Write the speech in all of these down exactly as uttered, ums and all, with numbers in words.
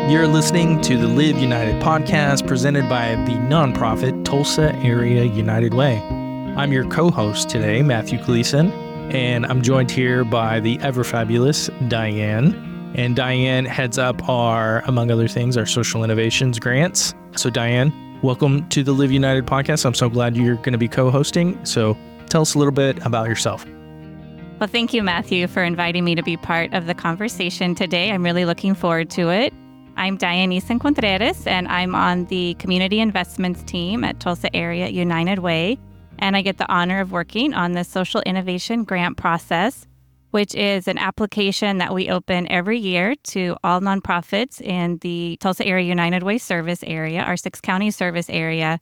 You're listening to the Live United podcast presented by the nonprofit Tulsa Area United Way. I'm your co-host today, Matthew Gleason, and I'm joined here by the ever-fabulous Diane. And Diane heads up our, among other things, our social innovations grants. So Diane, welcome to the Live United podcast. I'm so glad you're going to be co-hosting. So tell us a little bit about yourself. Well, thank you, Matthew, for inviting me to be part of the conversation today. I'm really looking forward to it. I'm Diane Eason Contreras, and I'm on the Community Investments team at Tulsa Area United Way. And I get the honor of working on the Social Innovation Grant process, which is an application that we open every year to all nonprofits in the Tulsa Area United Way service area, our six county service area.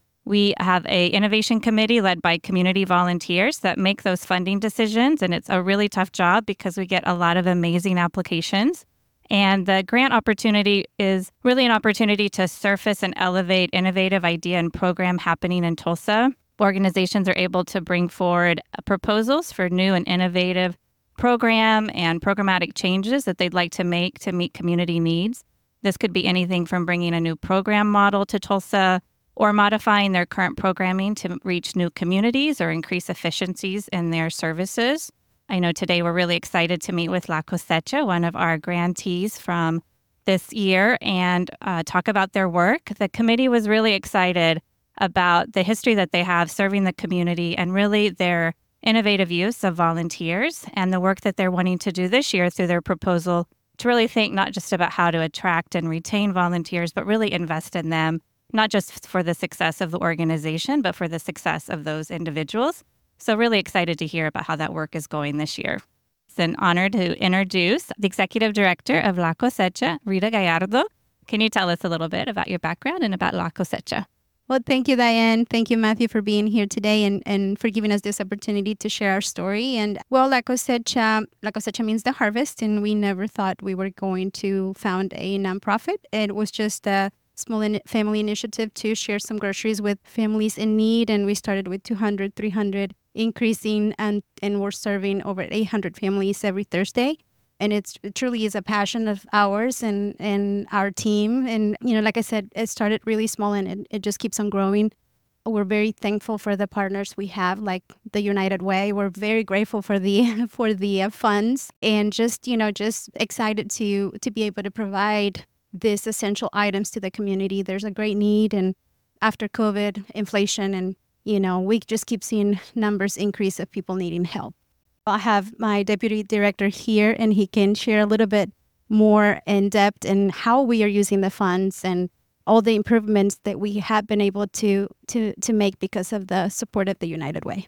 We have a innovation committee led by community volunteers that make those funding decisions, and it's a really tough job because we get a lot of amazing applications. And the grant opportunity is really an opportunity to surface and elevate innovative idea and program happening in Tulsa. Organizations are able to bring forward proposals for new and innovative program and programmatic changes that they'd like to make to meet community needs. This could be anything from bringing a new program model to Tulsa or modifying their current programming to reach new communities or increase efficiencies in their services. I know today we're really excited to meet with La Cosecha, one of our grantees from this year, and uh, talk about their work. The committee was really excited about the history that they have serving the community and really their innovative use of volunteers and the work that they're wanting to do this year through their proposal to really think not just about how to attract and retain volunteers, but really invest in them, not just for the success of the organization, but for the success of those individuals. So really excited to hear about how that work is going this year. It's an honor to introduce the Executive Director of La Cosecha, Rita Gallardo. Can you tell us a little bit about your background and about La Cosecha? Well, thank you, Diane. Thank you, Matthew, for being here today and, and for giving us this opportunity to share our story. And well, La Cosecha, La Cosecha means the harvest, and we never thought we were going to found a nonprofit. It was just a small in- family initiative to share some groceries with families in need, and we started with two hundred, three hundred, increasing, and, and we're serving over eight hundred families every Thursday. And it's, it truly is a passion of ours and, and our team. And, you know, like I said, it started really small and it, it just keeps on growing. We're very thankful for the partners we have, like the United Way. We're very grateful for the for the uh, funds and just, you know, just excited to to be able to provide these essential items to the community. There's a great need, and after COVID, inflation, and, you know, we just keep seeing numbers increase of people needing help. I have my deputy director here, and he can share a little bit more in depth in how we are using the funds and all the improvements that we have been able to to to make because of the support of the United Way.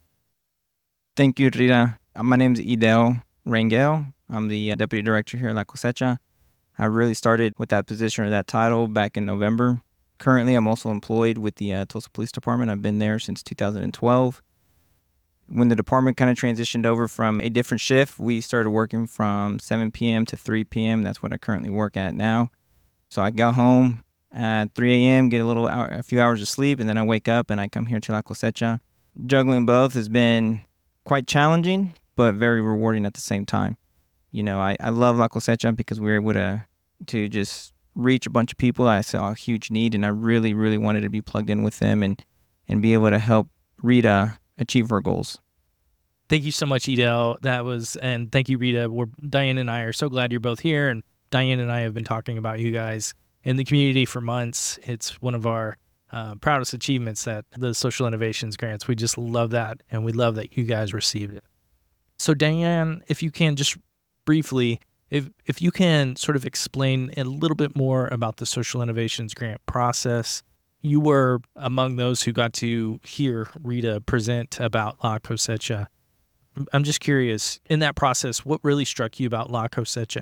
Thank you, Rita. Uh, My name is Idel Rangel. I'm the uh, deputy director here at La Cosecha. I really started with that position or that title back in November. Currently, I'm also employed with the uh, Tulsa Police Department. I've been there since two thousand twelve. When the department kind of transitioned over from a different shift, we started working from seven p.m. to three p.m. That's what I currently work at now. So I go home at three a.m., get a little hour, a few hours of sleep, and then I wake up and I come here to La Cosecha. Juggling both has been quite challenging, but very rewarding at the same time. You know, I, I love La Cosecha because we were able to, to just reach a bunch of people. I saw a huge need, and I really, really wanted to be plugged in with them and, and be able to help Rita achieve her goals. Thank you so much, Edel. That was, and thank you, Rita. We're, Diane and I are so glad you're both here. And Diane and I have been talking about you guys in the community for months. It's one of our uh, proudest achievements, that the Social Innovations Grants. We just love that, and we love that you guys received it. So Diane, if you can just briefly, if if you can sort of explain a little bit more about the Social Innovations Grant process. You were among those who got to hear Rita present about La Cosecha. I'm just curious, in that process, what really struck you about La Cosecha?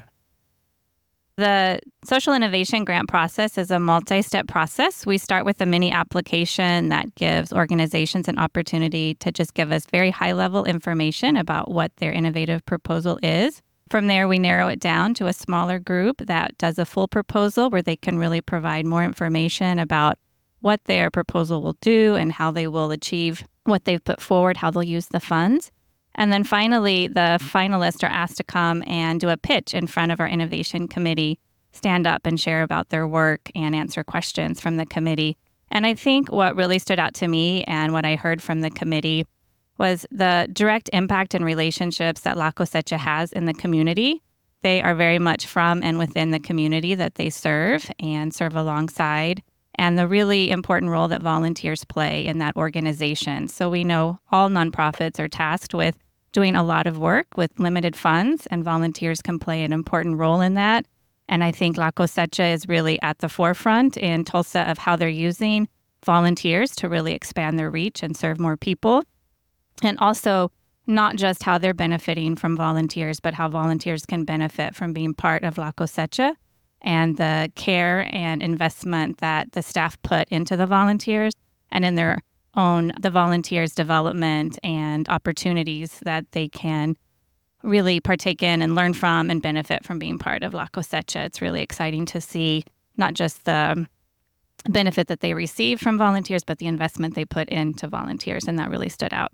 The Social Innovation Grant process is a multi-step process. We start with a mini application that gives organizations an opportunity to just give us very high-level information about what their innovative proposal is. From there, we narrow it down to a smaller group that does a full proposal where they can really provide more information about what their proposal will do and how they will achieve what they've put forward, how they'll use the funds. And then finally, the finalists are asked to come and do a pitch in front of our innovation committee stand up and share about their work and answer questions from the committee. And I think what really stood out to me and what I heard from the committee was the direct impact and relationships that La Cosecha has in the community. They are very much from and within the community that they serve and serve alongside, and the really important role that volunteers play in that organization. So we know all nonprofits are tasked with doing a lot of work with limited funds, and volunteers can play an important role in that. And I think La Cosecha is really at the forefront in Tulsa of how they're using volunteers to really expand their reach and serve more people. And also not just how they're benefiting from volunteers, but how volunteers can benefit from being part of La Cosecha and the care and investment that the staff put into the volunteers and in their own, the volunteers' development and opportunities that they can really partake in and learn from and benefit from being part of La Cosecha. It's really exciting to see not just the benefit that they receive from volunteers, but the investment they put into volunteers, and that really stood out.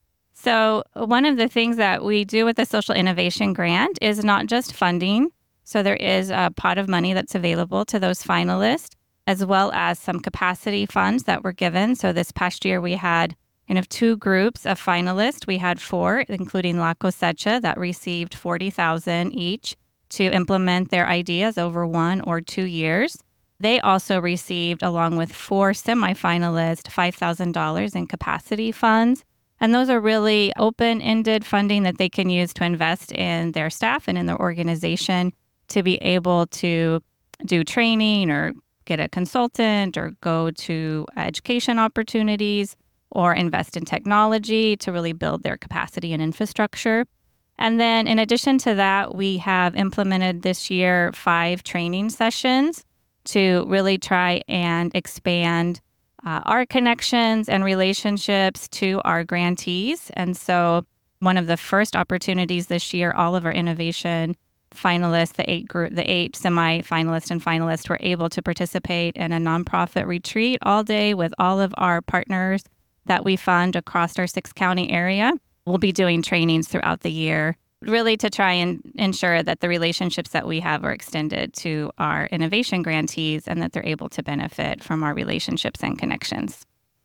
So one of the things that we do with the Social Innovation Grant is not just funding. So there is a pot of money that's available to those finalists, as well as some capacity funds that were given. So this past year we had kind of two groups of finalists. We had four, including La Cosecha, that received forty thousand dollars each to implement their ideas over one or two years. They also received, along with four semifinalists, five thousand dollars in capacity funds. And those are really open-ended funding that they can use to invest in their staff and in their organization to be able to do training or get a consultant or go to education opportunities or invest in technology to really build their capacity and infrastructure. And then in addition to that, we have implemented this year five training sessions to really try and expand uh, our connections and relationships to our grantees. And so one of the first opportunities this year, all of our innovation finalists, the eight group, the eight semi-finalists and finalists were able to participate in a nonprofit retreat all day with all of our partners that we fund across our six county area. We'll be doing trainings throughout the year, really to try and ensure that the relationships that we have are extended to our innovation grantees and that they're able to benefit from our relationships and connections.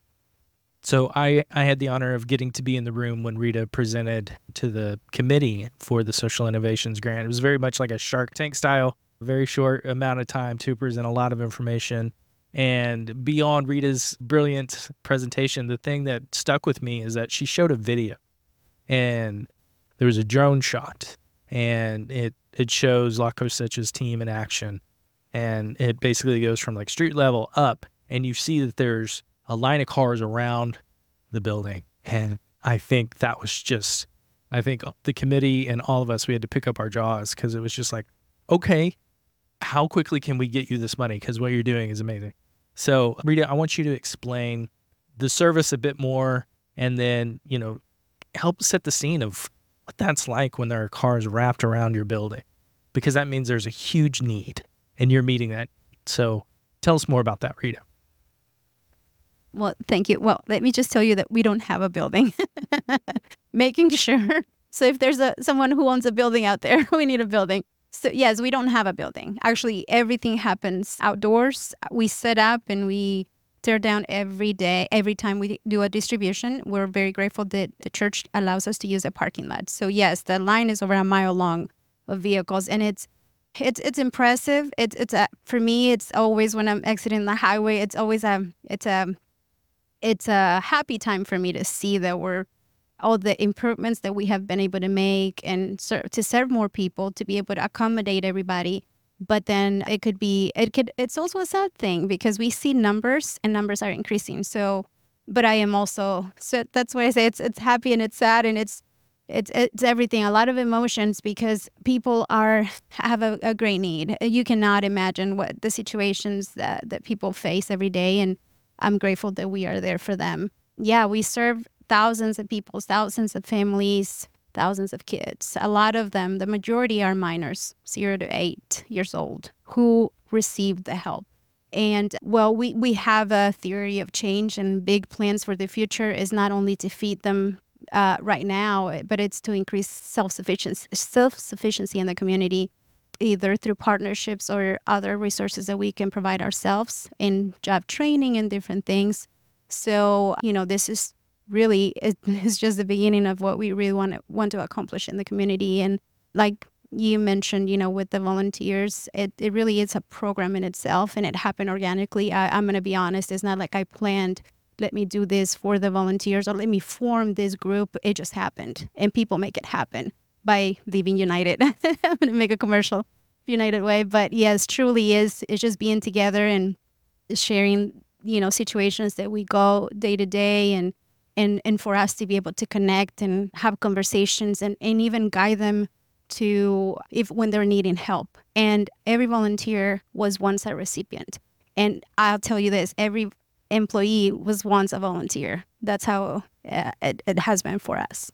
So I, I had the honor of getting to be in the room when Rita presented to the committee for the Social Innovations Grant. It was very much like a Shark Tank style, very short amount of time to present a lot of information. And beyond Rita's brilliant presentation, the thing that stuck with me is that she showed a video, and there was a drone shot, and it, it shows La Cosecha's team in action. And it basically goes from like street level up, and you see that there's a line of cars around the building. And I think that was just, I think the committee and all of us, we had to pick up our jaws because it was just like, okay, how quickly can we get you this money? Because what you're doing is amazing. So Rita, I want you to explain the service a bit more, and then, you know, help set the scene of what that's like when there are cars wrapped around your building, because that means there's a huge need and you're meeting that. So tell us more about that, Rita. Well, thank you. Well, let me just tell you that we don't have a building. Making sure. So if there's a someone who owns a building out there, we need a building. So yes, we don't have a building. Actually, everything happens outdoors. We set up and we tear down every day. Every time we do a distribution, we're very grateful that the church allows us to use a parking lot. So yes, the line is over a mile long of vehicles, and it's it's it's impressive. It's it's a, for me, it's always when I'm exiting the highway, it's always a it's a it's a happy time for me to see that we're all the improvements that we have been able to make and ser- to serve more people, to be able to accommodate everybody. But then it could be, it could, it's also a sad thing because we see numbers and numbers are increasing. So, but I am also, so that's why I say it's, it's happy and it's sad and it's, it's, it's everything, a lot of emotions, because people are, have a, a great need. You cannot imagine what the situations that, that people face every day. And I'm grateful that we are there for them. Yeah, we serve thousands of people, thousands of families, thousands of kids. A lot of them, the majority are minors, zero to eight years old, who received the help. And well, we, we have a theory of change and big plans for the future is not only to feed them uh, right now, but it's to increase self-sufficiency, self-sufficiency in the community. either through partnerships or other resources that we can provide ourselves in job training and different things. So, you know, this is really, it's just the beginning of what we really want to, want to accomplish in the community. And like you mentioned, you know, with the volunteers, it, it really is a program in itself, and it happened organically. I, I'm going to be honest, it's not like I planned, let me do this for the volunteers or let me form this group. It just happened, and people make it happen by leaving United. I'm going to make a commercial United Way, but yes, truly is, it's just being together and sharing, you know, situations that we go day to day, and and and for us to be able to connect and have conversations and, and even guide them to if when they're needing help. And every volunteer was once a recipient. And I'll tell you this, every employee was once a volunteer. That's how uh, it, it has been for us.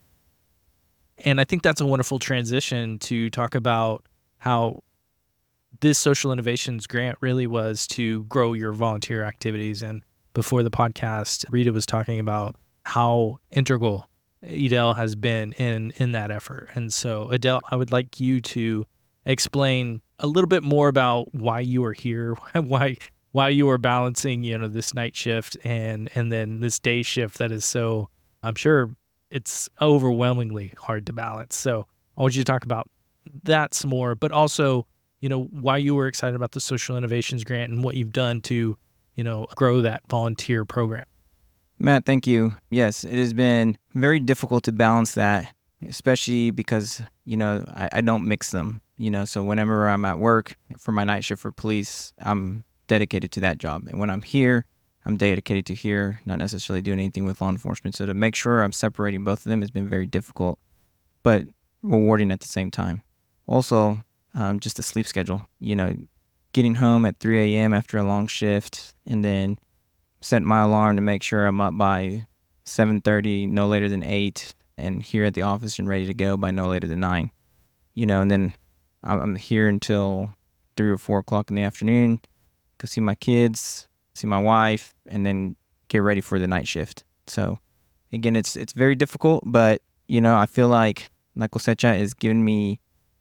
And I think that's a wonderful transition to talk about how this social innovations grant really was to grow your volunteer activities. And before the podcast, Rita was talking about how integral Edel has been in, in that effort. And so, Edel, I would like you to explain a little bit more about why you are here, why why you are balancing, you know, this night shift and and then this day shift that is so, I'm sure it's overwhelmingly hard to balance. So I want you to talk about that some more, but also, you know, why you were excited about the Social Innovations Grant and what you've done to, you know, grow that volunteer program. Matt, thank you. Yes, it has been very difficult to balance that, especially because, you know, I, I don't mix them, you know, so whenever I'm at work for my night shift for police, I'm dedicated to that job. And when I'm here, I'm dedicated to here, not necessarily doing anything with law enforcement. So to make sure I'm separating both of them has been very difficult, but rewarding at the same time. Also, um, just the sleep schedule, you know, getting home at three a.m. after a long shift and then setting my alarm to make sure I'm up by seven thirty, no later than eight, and here at the office and ready to go by no later than nine. You know, and then I'm here until three or four o'clock in the afternoon, go see my kids, see my wife, and then get ready for the night shift. So again, it's it's very difficult, but you know, I feel like La Cosecha is giving me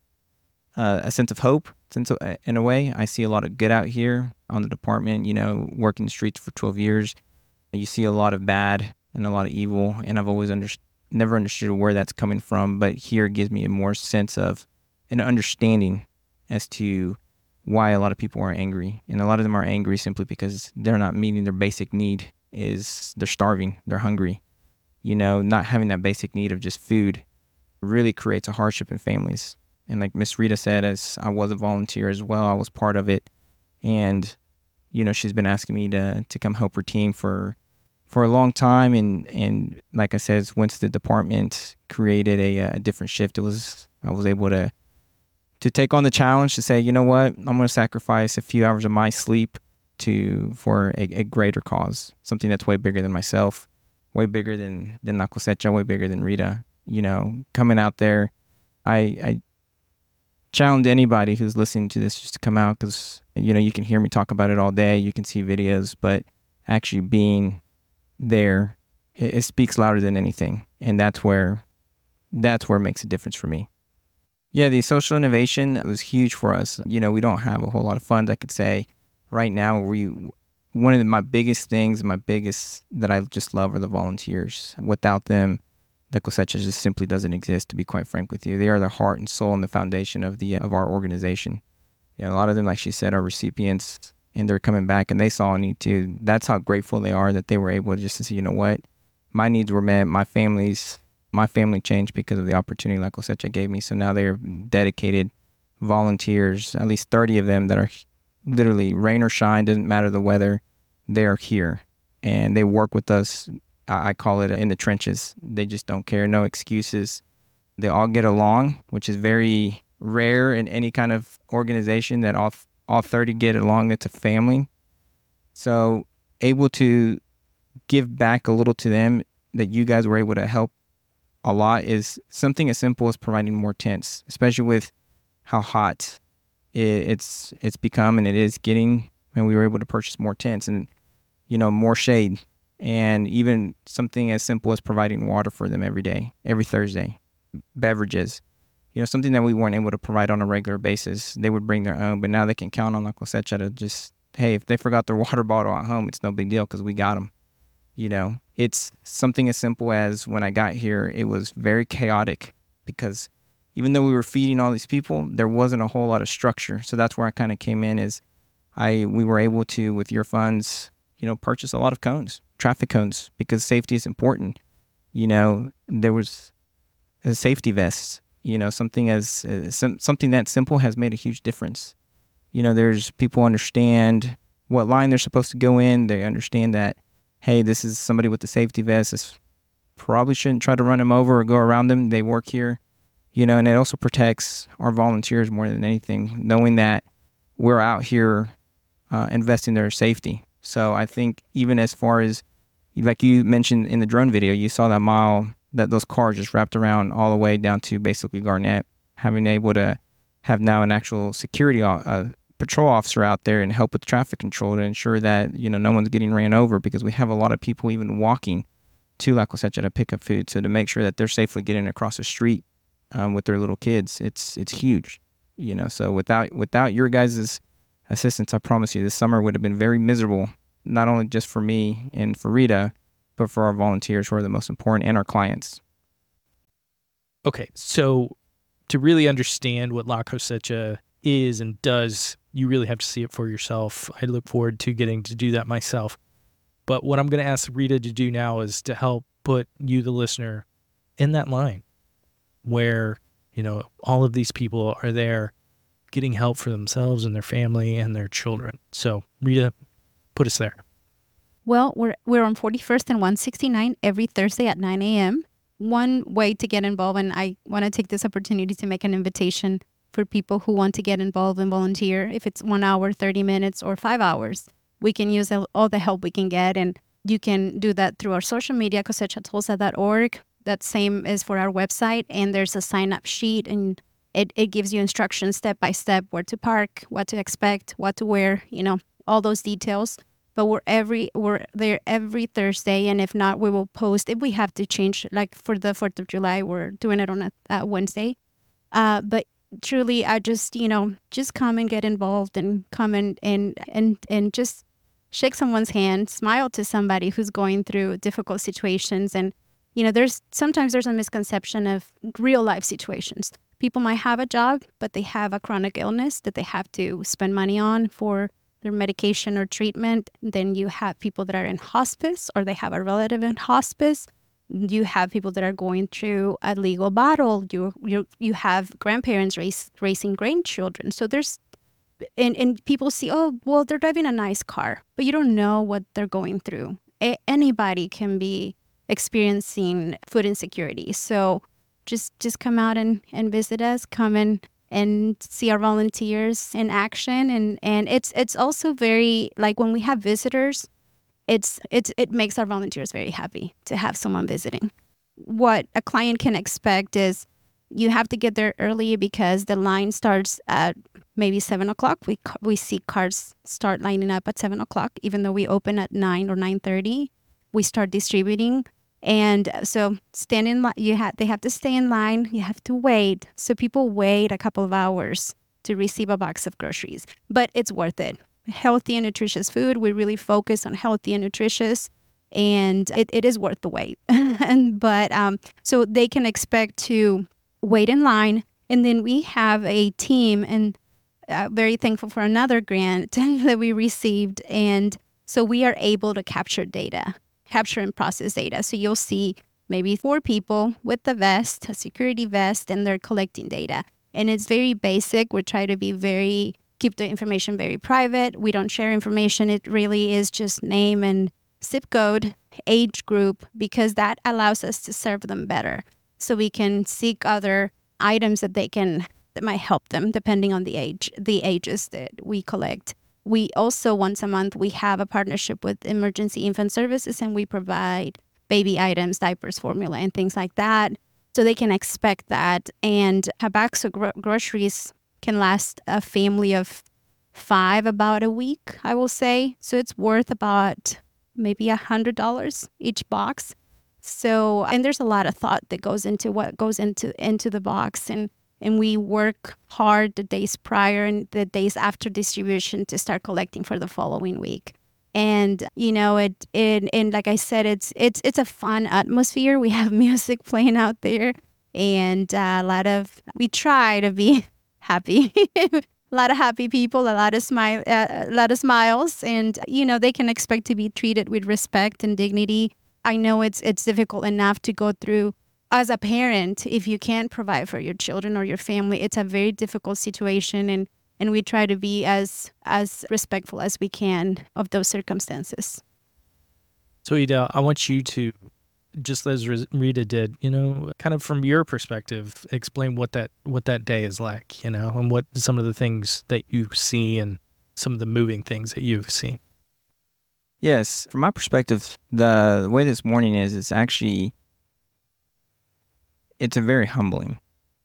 uh, a sense of hope. Sense of, in a way, I see a lot of good out here on the department. You know, working the streets for twelve years, you see a lot of bad and a lot of evil, and I've always under, never understood where that's coming from. But here it gives me a more sense of an understanding as to why a lot of people are angry, and a lot of them are angry simply because they're not meeting their basic need. Is they're starving, they're hungry. You know, not having that basic need of just food really creates a hardship in families. And like Miss Rita said, as I was a volunteer as well, I was part of it. And, you know, she's been asking me to to come help her team for for a long time. And, and like I said, once the department created a, a different shift, it was I was able to to take on the challenge to say, you know what, I'm going to sacrifice a few hours of my sleep to for a, a greater cause, something that's way bigger than myself, way bigger than, than La Cosecha, way bigger than Rita. You know, coming out there, I, I challenge anybody who's listening to this just to come out, because, you know, you can hear me talk about it all day, you can see videos, but actually being there, it, it speaks louder than anything. And that's where, that's where it makes a difference for me. Yeah, the social innovation was huge for us. You know, we don't have a whole lot of funds. I could say right now, we one of the, my biggest things, my biggest that I just love are the volunteers. Without them, La Cosecha just simply doesn't exist, to be quite frank with you. They are the heart and soul and the foundation of the of our organization. You know, a lot of them, like she said, are recipients, and they're coming back, and they saw a need too. That's how grateful they are that they were able just to say, you know what, my needs were met, my family's My family changed because of the opportunity La Cosecha gave me. So now they're dedicated volunteers, at least thirty of them that are literally rain or shine, doesn't matter the weather, they are here. And they work with us, I call it in the trenches. They just don't care, no excuses. They all get along, which is very rare in any kind of organization that all, all thirty get along. It's a family. So able to give back a little to them, that you guys were able to help a lot, is something as simple as providing more tents, especially with how hot it, it's it's become and it is getting. And we were able to purchase more tents and, you know, more shade, and even something as simple as providing water for them every day, every Thursday, beverages. you know, something that we weren't able to provide on a regular basis. They would bring their own, but now they can count on La Cosecha to just, hey, if they forgot their water bottle at home, it's no big deal because we got them. You know, it's something as simple as when I got here, it was very chaotic because even though we were feeding all these people, there wasn't a whole lot of structure. So that's where I kind of came in is I we were able to, with your funds, you know, purchase a lot of cones, traffic cones, because safety is important. You know, there was a safety vest, you know, something as uh, some, something that simple has made a huge difference. You know, there's people understand what line they're supposed to go in. They understand that, hey, this is somebody with the safety vest. This probably shouldn't try to run them over or go around them. They work here, you know, and it also protects our volunteers more than anything, knowing that we're out here uh, investing in their safety. So I think even as far as, like you mentioned in the drone video, you saw that mile, that those cars just wrapped around all the way down to basically Garnett, having able to have now an actual security uh, patrol officer out there and help with traffic control to ensure that, you know, no one's getting ran over, because we have a lot of people even walking to La Cosecha to pick up food. So to make sure that they're safely getting across the street um, with their little kids, it's it's huge, you know. So without without your guys' assistance, I promise you, this summer would have been very miserable, not only just for me and for Rita, but for our volunteers who are the most important and our clients. Okay, so to really understand what La Cosecha is and does, you really have to see it for yourself. I look forward to getting to do that myself. But what I'm going to ask Rita to do now is to help put you, the listener, in that line where, you know, all of these people are there getting help for themselves and their family and their children. So, Rita, put us there. Well, we're we're on forty-first and one sixty-nine every Thursday at nine a.m. One way to get involved, and I want to take this opportunity to make an invitation for people who want to get involved and volunteer. If it's one hour, thirty minutes, or five hours, we can use all the help we can get, and you can do that through our social media, cosecha tulsa dot org. That same is for our website, and there's a sign-up sheet, and it, it gives you instructions step by step, where to park, what to expect, what to wear, you know, all those details. But we're every we're there every Thursday, and if not, we will post. If we have to change, like for the fourth of July, we're doing it on a, a Wednesday. Uh, but truly, I just, you know, just come and get involved, and come and and and, and just shake someone's hand, smile to somebody who's going through difficult situations. And, you know, there's sometimes there's a misconception of real life situations. People might have a job, but they have a chronic illness that they have to spend money on for their medication or treatment. Then you have people that are in hospice, or they have a relative in hospice. You have people that are going through a legal battle. You you you have grandparents raise, raising grandchildren. So there's and and people see, oh, well, they're driving a nice car, but you don't know what they're going through. A- anybody can be experiencing food insecurity. So just just come out and, and visit us. Come and and see our volunteers in action. And, and it's it's also very, like, when we have visitors, it's it's it makes our volunteers very happy to have someone visiting. What a client can expect is you have to get there early, because the line starts at maybe seven o'clock. We we see cars start lining up at seven o'clock, even though we open at nine or nine thirty. We start distributing. And so stand in line. You have they have to stay in line. You have to wait. So people wait a couple of hours to receive a box of groceries, but it's worth it. Healthy and nutritious food. We really focus on healthy and nutritious, and it, it is worth the wait. and but um, so they can expect to wait in line, and then we have a team, and uh, very thankful for another grant that we received, and so we are able to capture data. capture and process data. So you'll see maybe four people with the vest, a security vest, and they're collecting data. And it's very basic. We try to be very, keep the information very private. We don't share information. It really is just name and zip code, age group, because that allows us to serve them better. So we can seek other items that they can, that might help them depending on the age, the ages that we collect. We also, once a month, we have a partnership with Emergency Infant Services, and we provide baby items, diapers, formula, and things like that. So they can expect that. And a box of gro- groceries can last a family of five about a week, I will say. So it's worth about maybe one hundred dollars each box. So, and there's a lot of thought that goes into what goes into into the box. And And we work hard the days prior and the days after distribution to start collecting for the following week. And you know, it, it and like I said, it's it's it's a fun atmosphere. We have music playing out there, and uh, a lot of we try to be happy. A lot of happy people, a lot of smile, uh, a lot of smiles, and you know they can expect to be treated with respect and dignity. I know it's it's difficult enough to go through as a parent. If you can't provide for your children or your family, it's a very difficult situation, and and we try to be as as respectful as we can of those circumstances. So, Ida, I want you to, just as Rita did, you know, kind of from your perspective, explain what that what that day is like, you know, and what some of the things that you see and some of the moving things that you've seen. Yes, from my perspective, the, the way this morning is, it's actually, it's a very humbling.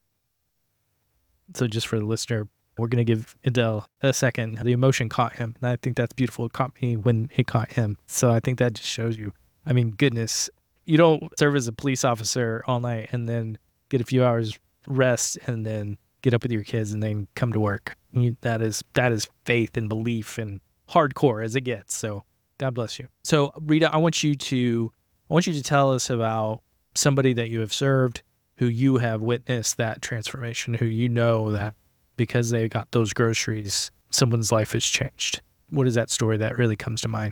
So just for the listener, we're going to give Idel a second. The emotion caught him. And I think that's beautiful. It caught me when it caught him. So I think that just shows you, I mean, goodness, you don't serve as a police officer all night and then get a few hours rest and then get up with your kids and then come to work. You, that is that is faith and belief and hardcore as it gets. So God bless you. So Rita, I want you to I want you to tell us about somebody that you have served, who you have witnessed that transformation, who you know that because they got those groceries, someone's life has changed. What is that story that really comes to mind?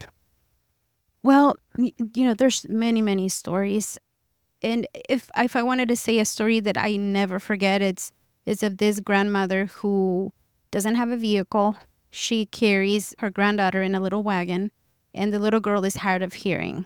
Well, y- you know, there's many, many stories. And if if I wanted to say a story that I never forget, it's it's of this grandmother who doesn't have a vehicle. She carries her granddaughter in a little wagon, and the little girl is hard of hearing.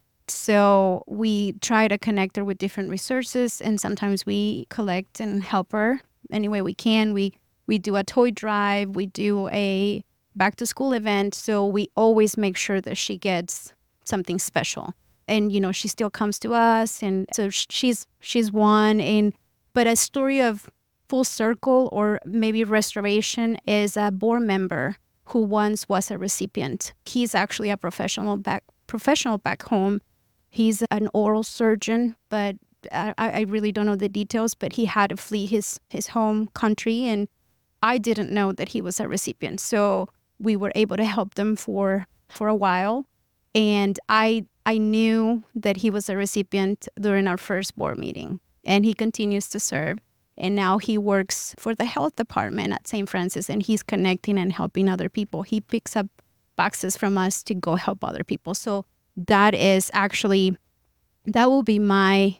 So we try to connect her with different resources, and sometimes we collect and help her any way we can. We we do a toy drive, we do a back to school event, so we always make sure that she gets something special. And you know, she still comes to us, and so sh- she's she's one. And but a story of full circle or maybe restoration is a board member who once was a recipient. He's actually a professional back professional back home. He's an oral surgeon, but I, I really don't know the details. But he had to flee his his home country, and I didn't know that he was a recipient. So we were able to help them for for a while, and I I knew that he was a recipient during our first board meeting, and he continues to serve. And now he works for the health department at Saint Francis, and he's connecting and helping other people. He picks up boxes from us to go help other people. So that is actually, that will be my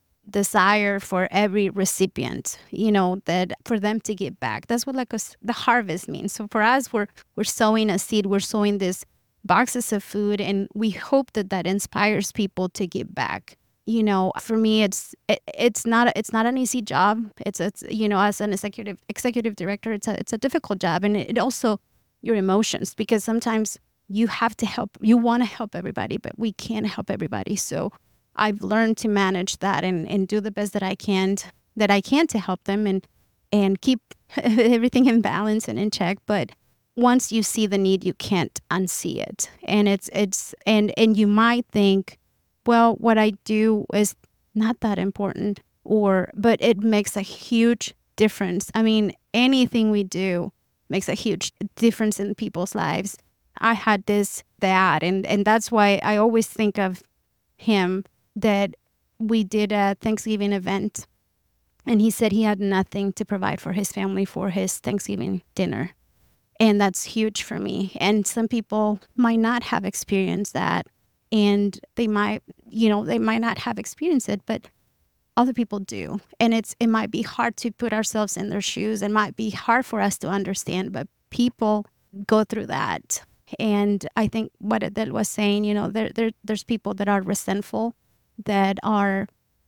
desire for every recipient, you know, that for them to give back. That's what like a, the harvest means. So for us, we're we're sowing a seed, we're sowing these boxes of food, and we hope that that inspires people to give back. You know, for me, it's it, it's not a, it's not an easy job. It's it's you know, as an executive executive director, it's a it's a difficult job, and it, it also your emotions, because sometimes you have to help, you want to help everybody, but we can't help everybody. So I've learned to manage that and, and do the best that I can that I can to help them and and keep everything in balance and in check. But once you see the need, you can't unsee it, and it's it's and and you might think, well, what I do is not that important, or but it makes a huge difference. I mean, anything we do makes a huge difference in people's lives. I had this dad, and, and that's why I always think of him, that we did a Thanksgiving event, and he said he had nothing to provide for his family for his Thanksgiving dinner. And that's huge for me. And some people might not have experienced that, and they might, you know, they might not have experienced it, but other people do. And it's it might be hard to put ourselves in their shoes. It might be hard for us to understand, but people go through that. And I think what Adele was saying, you know, there, there there's people that are resentful, that are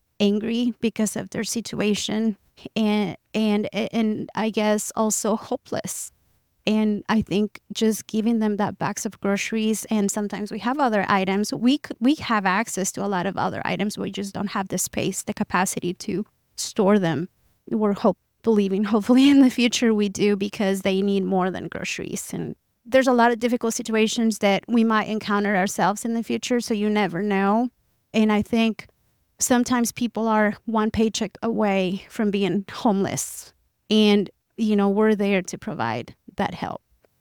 angry because of their situation, and and and I guess also hopeless. And I think just giving them that box of groceries, and sometimes we have other items. We c- we have access to a lot of other items. We just don't have the space, the capacity to store them. We're hope believing, hopefully in the future we do, because they need more than groceries. And there's a lot of difficult situations that we might encounter ourselves in the future, so you never know. And I think sometimes people are one paycheck away from being homeless, And, you know, we're there to provide that help.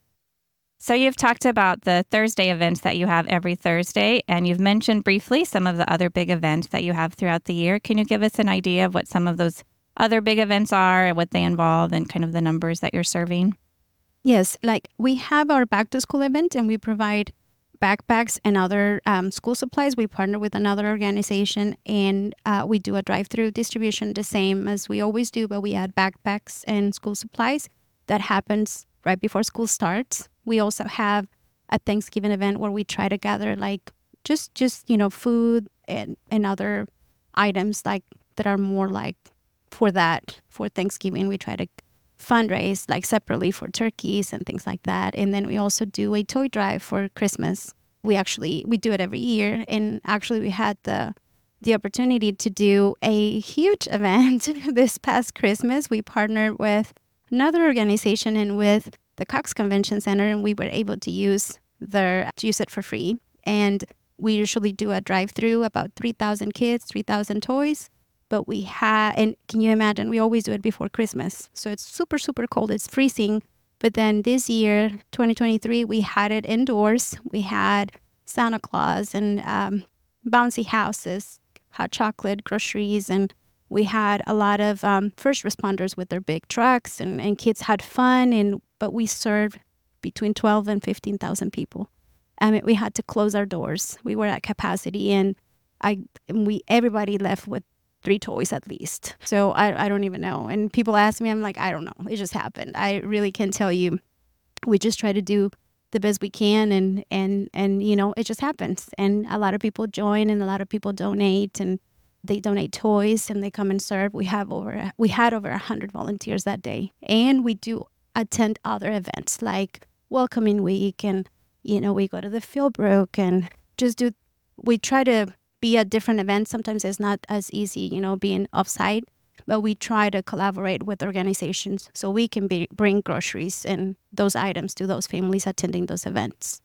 So you've talked about the Thursday events that you have every Thursday, and you've mentioned briefly some of the other big events that you have throughout the year. Can you give us an idea of what some of those other big events are and what they involve and kind of the numbers that you're serving? Yes, like we have our back to school event and we provide backpacks and other um, school supplies. We partner with another organization and uh, we do a drive through distribution the same as we always do, but we add backpacks and school supplies. That happens right before school starts. We also have a Thanksgiving event where we try to gather like just, just you know, food and, and other items like that are more like for that, for Thanksgiving. We try to fundraise like separately for turkeys and things like that. And then we also do a toy drive for Christmas. We actually, we do it every year. And actually we had the the opportunity to do a huge event this past Christmas. We partnered with another organization and with the Cox Convention Center, and we were able to use their, to use it for free. And we usually do a drive-through, about three thousand kids, three thousand toys. But we had, and can you imagine, we always do it before Christmas. So it's super, super cold. It's freezing. But then this year, twenty twenty-three, we had it indoors. We had Santa Claus and um, bouncy houses, hot chocolate, groceries, and we had a lot of um, first responders with their big trucks, and, and kids had fun. And but we served between twelve and fifteen thousand people. I mean, we had to close our doors. We were at capacity, and I, and we everybody left with three toys at least. So I, I don't even know. And people ask me, I'm like, I don't know. It just happened. I really can't tell you. We just try to do the best we can, and and and you know, it just happens. And a lot of people join, and a lot of people donate, and they donate toys, and they come and serve. We have over we had over a hundred volunteers that day, and we do attend other events like Welcoming Week, and you know, we go to the Philbrook and just do. We try to be at different events. Sometimes it's not as easy, you know, being offsite, but we try to collaborate with organizations so we can be, bring groceries and those items to those families attending those events.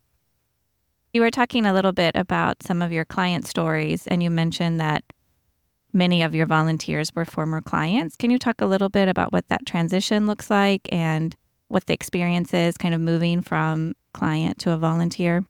You were talking a little bit about some of your client stories, and you mentioned that many of your volunteers were former clients. Can you talk a little bit about what that transition looks like and what the experience is kind of moving from client to a volunteer?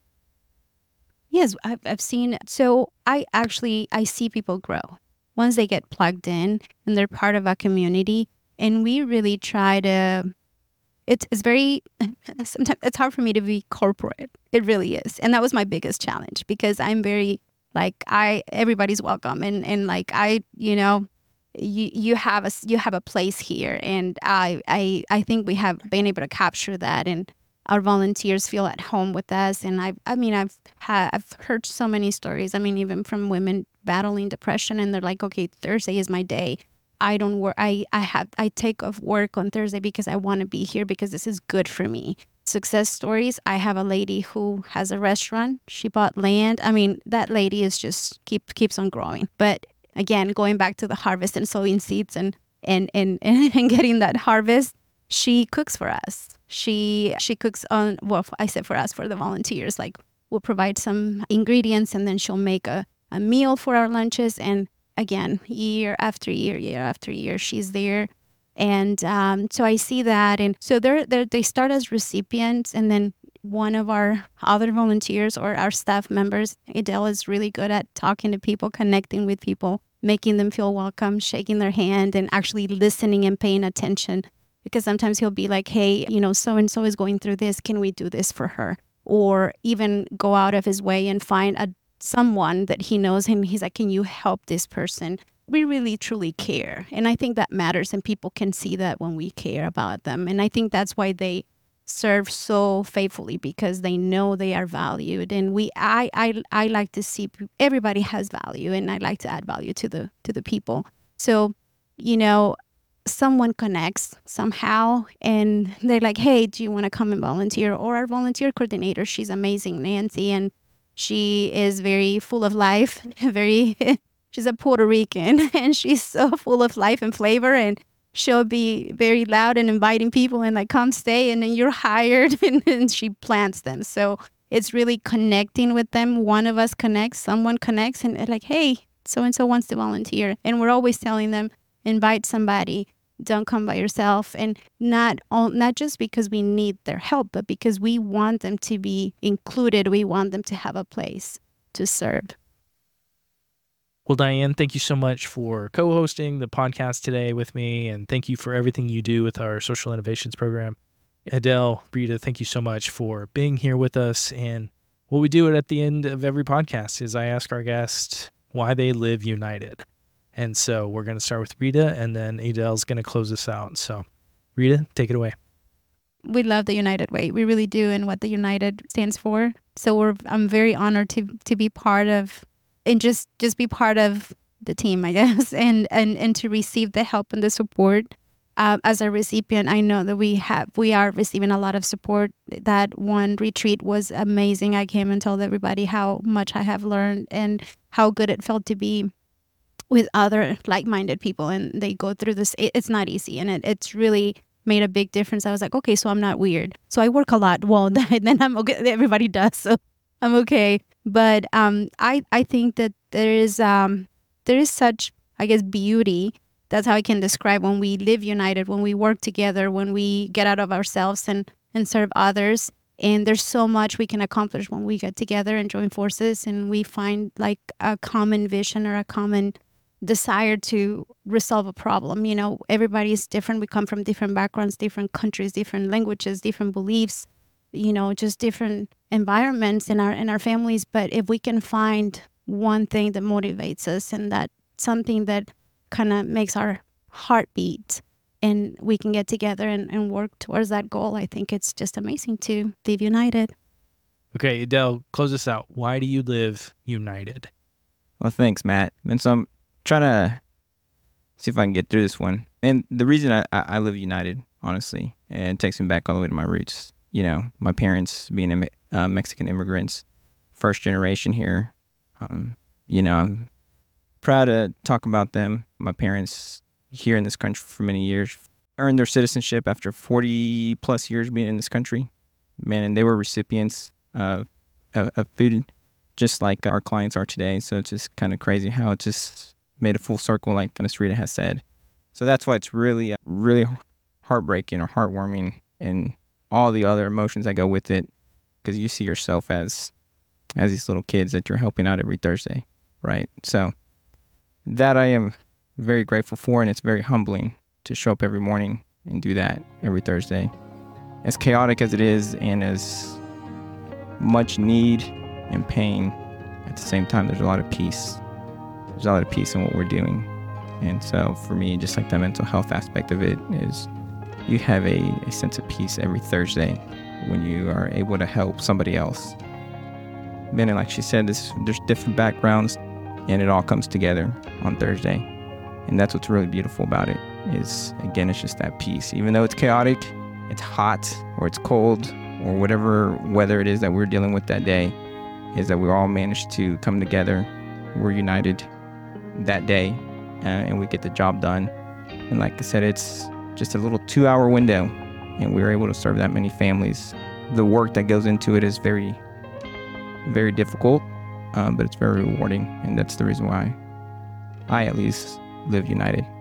Yes, I've, I've seen. So I actually, I see people grow once they get plugged in and they're part of a community. And we really try to, it's, it's very, sometimes it's hard for me to be corporate. It really is. And that was my biggest challenge because I'm very, like, I, everybody's welcome. And, and like, I, you know, you, you have a, you have a place here. And I, I, I think we have been able to capture that. And our volunteers feel at home with us. And I I mean, I've had, I've heard so many stories. I mean, even from women battling depression, and they're like, okay, Thursday is my day. I don't work. I, I have, I take off work on Thursday because I want to be here because this is good for me. Success stories. I have a lady who has a restaurant. She bought land. I mean, that lady is just keep, keeps on growing. But again, going back to the harvest and sowing seeds and, and, and, and getting that harvest, she cooks for us. She she cooks on, well, I said for us, for the volunteers, like we'll provide some ingredients and then she'll make a, a meal for our lunches. And again, year after year, year after year, she's there. And um, so I see that. And so they're, they're, they start as recipients, and then one of our other volunteers or our staff members, Adele, is really good at talking to people, connecting with people, making them feel welcome, shaking their hand, and actually listening and paying attention. Because sometimes he'll be like, hey, you know, so-and-so is going through this. Can we do this for her? Or even go out of his way and find a someone that he knows, and he's like, can you help this person? We really, truly care. And I think that matters, and people can see that when we care about them. And I think that's why they serve so faithfully, because they know they are valued. And we, I, I, I like to see everybody has value, and I like to add value to the to the people. So, you know, someone connects somehow and they're like, hey, do you want to come and volunteer? Or our volunteer coordinator, she's amazing, Nancy, and she is very full of life, very, she's a Puerto Rican, and she's so full of life and flavor, and she'll be very loud and inviting people and like, come stay, and then you're hired, and then she plants them. So it's really connecting with them. One of us connects, someone connects, and they're like, hey, so-and-so wants to volunteer. And we're always telling them, invite somebody. Don't come by yourself. And not all, not just because we need their help, but because we want them to be included. We want them to have a place to serve. Well, Diane, thank you so much for co-hosting the podcast today with me, and thank you for everything you do with our social innovations program. Adele, Rita, thank you so much for being here with us. And what we do at the end of every podcast is I ask our guests why they live united. And so we're going to start with Rita, and then Adele's going to close us out. So Rita, take it away. We love the United Way. We really do, and what the United stands for. So we're I'm very honored to to be part of, and just just be part of the team, I guess, and and and to receive the help and the support. Uh, as a recipient, I know that we have we are receiving a lot of support. That one retreat was amazing. I came and told everybody how much I have learned and how good it felt to be with other like-minded people, and they go through this. It, it's not easy, and it, it's really made a big difference. I was like, okay, so I'm not weird. So I work a lot. Well, then I'm okay. Everybody does, so I'm okay. But um, I I think that there is um there is such, I guess, beauty. That's how I can describe when we live united, when we work together, when we get out of ourselves and, and serve others. And there's so much we can accomplish when we get together and join forces and we find like a common vision or a common desire to resolve a problem. You know, everybody is different. We come from different backgrounds, different countries, different languages, different beliefs, you know, just different environments in our in our families. But if we can find one thing that motivates us and that something that kind of makes our heart beat and we can get together and, and work towards that goal, I think it's just amazing to live united. Okay, Adele, close us out. Why do you live united? Well, thanks, Matt. And so I'm trying to see if I can get through this one. And the reason I, I, I live united, honestly, and it takes me back all the way to my roots. You know, my parents being uh, Mexican immigrants, first generation here. Um, you know, I'm proud to talk about them. My parents here in this country for many years earned their citizenship after forty plus years being in this country. Man, and they were recipients of, of, of food just like our clients are today. So it's just kind of crazy how it just made a full circle, like Miss Rita has said. So that's why it's really, really heartbreaking or heartwarming and all the other emotions that go with it, because you see yourself as as these little kids that you're helping out every Thursday, right? So that I am very grateful for, and it's very humbling to show up every morning and do that every Thursday. As chaotic as it is and as much need and pain, at the same time, there's a lot of peace. There's a lot of peace in what we're doing. And so for me, just like the mental health aspect of it is you have a, a sense of peace every Thursday when you are able to help somebody else. Then, like she said, this, there's different backgrounds, and it all comes together on Thursday. And that's what's really beautiful about it is, again, it's just that peace. Even though it's chaotic, it's hot, or it's cold, or whatever weather it is that we're dealing with that day, is that we all managed to come together. We're united that day, uh, and we get the job done. And like I said, it's just a little two-hour window, and we were able to serve that many families. The work that goes into it is very, very difficult, um, but it's very rewarding, and that's the reason why I, at least, live united.